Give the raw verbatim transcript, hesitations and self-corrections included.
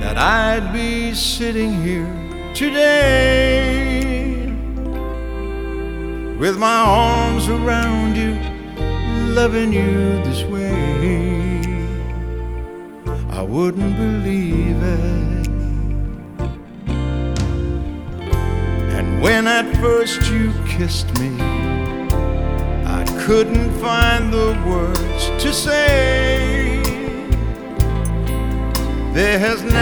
that I'd be sitting here today with my arms around you, loving you this way. I wouldn't believe it. And when at first you kissed me, I couldn't find the words to say. There has